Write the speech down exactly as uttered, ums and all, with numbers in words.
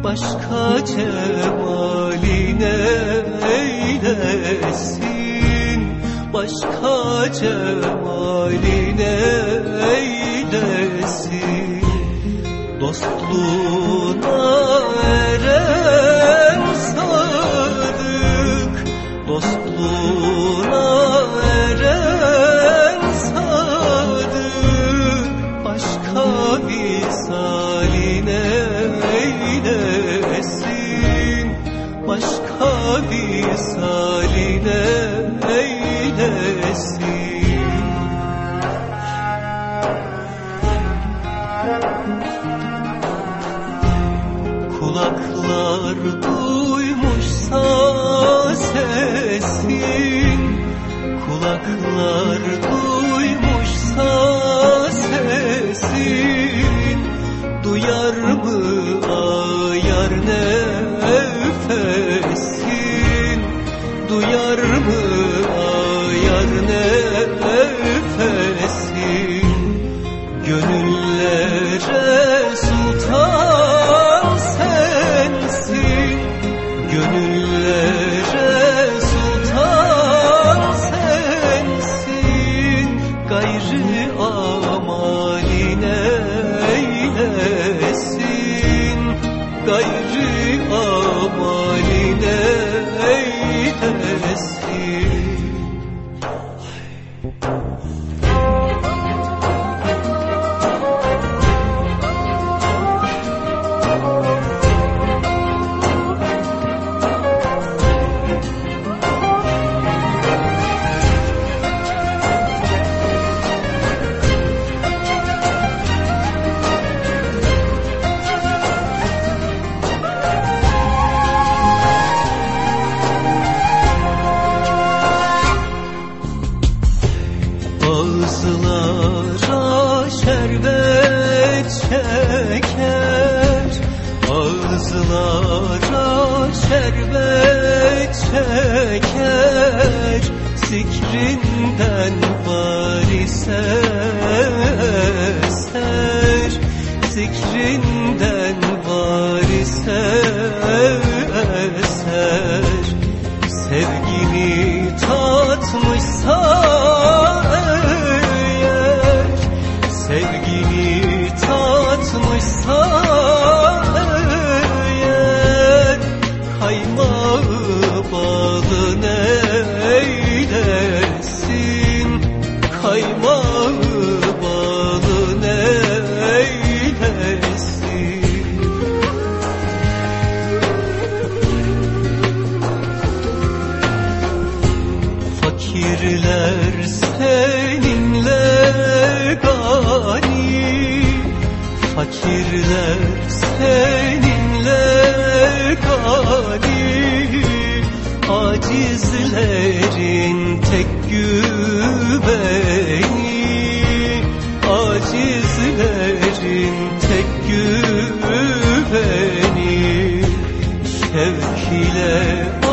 başka cemaline eylesin, başka cemaline eylesin. Dostluğuna eren sadık, dostluğuna eren sadık, başka visaline eylesin, başka visaline eylesin. Kulaklar duymuşsa sesin, kulaklar duymuşsa sesin, duyar mı ayar nefesin, duyar mı ayar nefesin, gönüllere sultan sensin, gönüllere sultan sensin, gayri amaline eylesin, gayri amaline eylesin. Ağızlara şerbet şeker, ağızlara şerbet şeker, zikrinden bari eser, zikrinden bari eser, sevgini tatmışsa eğer, sevgini tatmışsa eğer, kaymağı balı neylesin, kaymağı balı neylesin. Fakirler seninle gani, fakirler seninle gani, acizlerin tek güveni, acizlerin tek güveni, şevk ile